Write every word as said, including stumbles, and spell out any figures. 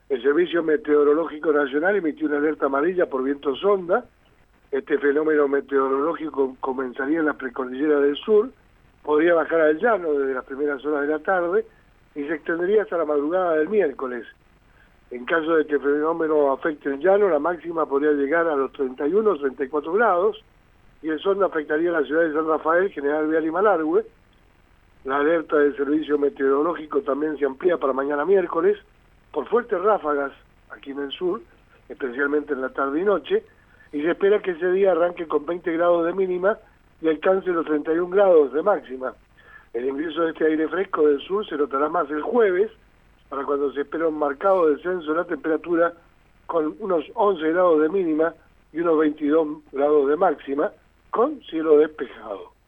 El Servicio Meteorológico Nacional emitió una alerta amarilla por viento sonda. Este fenómeno meteorológico comenzaría en la precordillera del sur, podría bajar al llano desde las primeras horas de la tarde y se extendería hasta la madrugada del miércoles. En caso de que el fenómeno afecte el llano, la máxima podría llegar a los treinta y uno o treinta y cuatro grados y el sonda afectaría a la ciudad de San Rafael, General Vial y Malargüe. La alerta del servicio meteorológico también se amplía para mañana miércoles por fuertes ráfagas aquí en el sur, especialmente en la tarde y noche, y se espera que ese día arranque con veinte grados de mínima y alcance los treinta y un grados de máxima. El ingreso de este aire fresco del sur se notará más el jueves, para cuando se espera un marcado descenso de la temperatura con unos once grados de mínima y unos veintidós grados de máxima, con cielo despejado.